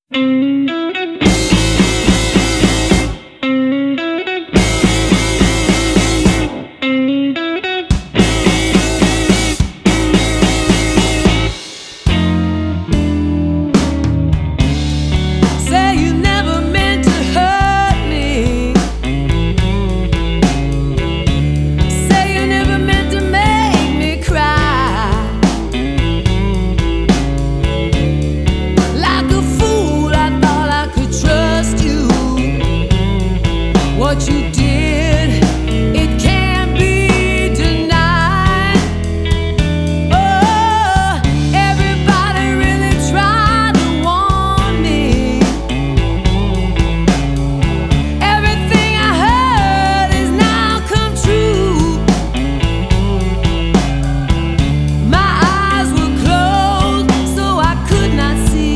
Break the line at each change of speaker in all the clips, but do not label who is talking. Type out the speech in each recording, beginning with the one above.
Say you never meant to hurt me. Say you never meant to make me cry. Like a fool, I thought I could trust you. What you did, it can't be denied. Oh, everybody really tried to warn me. Everything I heard has now come true. My eyes were closed, so I could not see.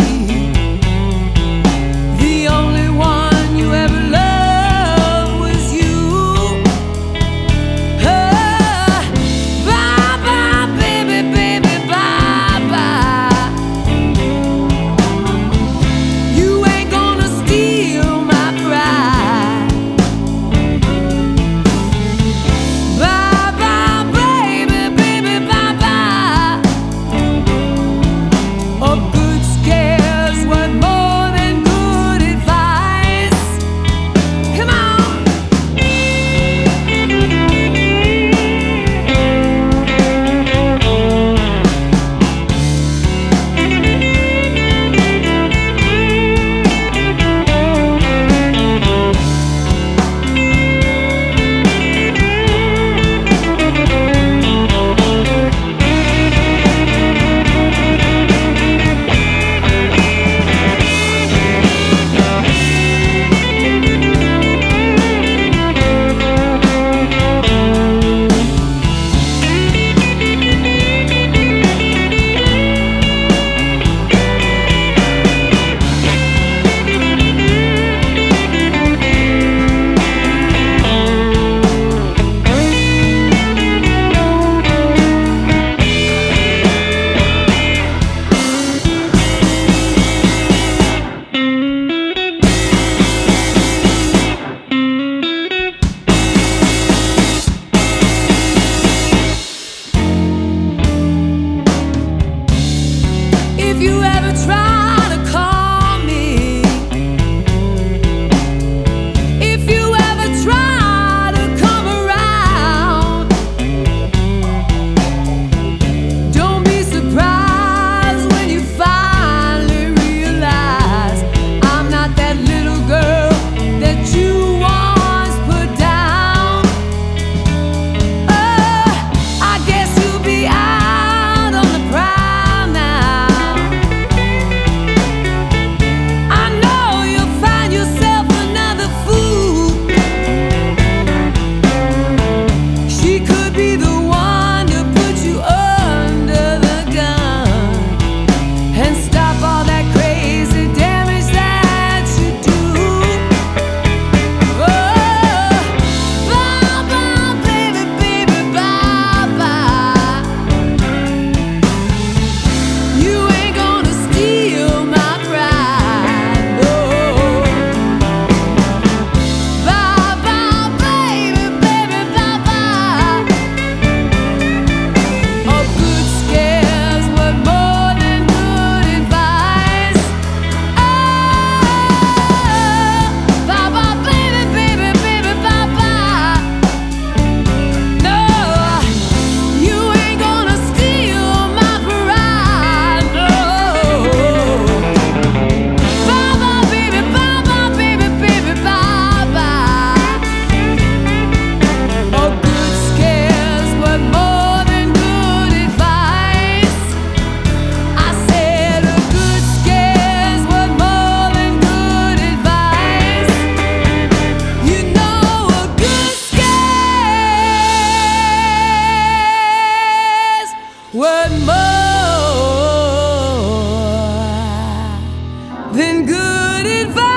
The only one you ever loved was you. Bye bye, baby, baby, bye bye. You ain't gonna steal my pride. Bye bye, baby, baby, bye bye. A good scare's worth more than good advice. Come on. If you ever try to call me, if you ever try to come around, don't be surprised when you finally realize I'm not that little girl that you once put down. I guess you'll be out on the prowl now. I know you'll find yourself another fool. She could be the one to put you under the gun and stop all that crazy damage that you do. Oh, bye bye, baby, baby, bye bye. You ain't gonna steal my pride, no. Bye bye, baby, baby, bye bye. A good scare's worth more than good advice. Bye bye, baby, baby, baby, bye bye. No, you ain't gonna steal my pride, no. Bye bye, baby, baby, bye bye. A good scare's worth more than good advice. I said a good scare's worth more than good advice. You know a good scare's worth more than good advice.